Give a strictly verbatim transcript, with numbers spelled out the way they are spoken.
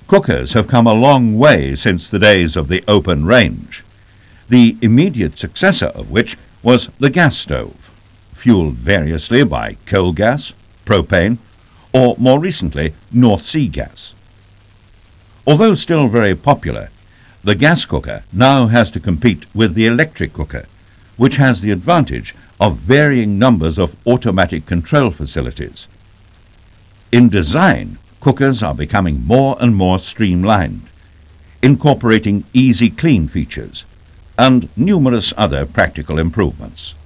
Cookers have come a long way since the days of the open range, the immediate successor of which was the gas stove, fueled variously by coal gas, propane, or more recently North Sea gas. Although still very popular, the gas cooker now has to compete with the electric cooker, which has the advantage of varying numbers of automatic control facilities. In design, cookers are becoming more and more streamlined, incorporating easy clean features and numerous other practical improvements.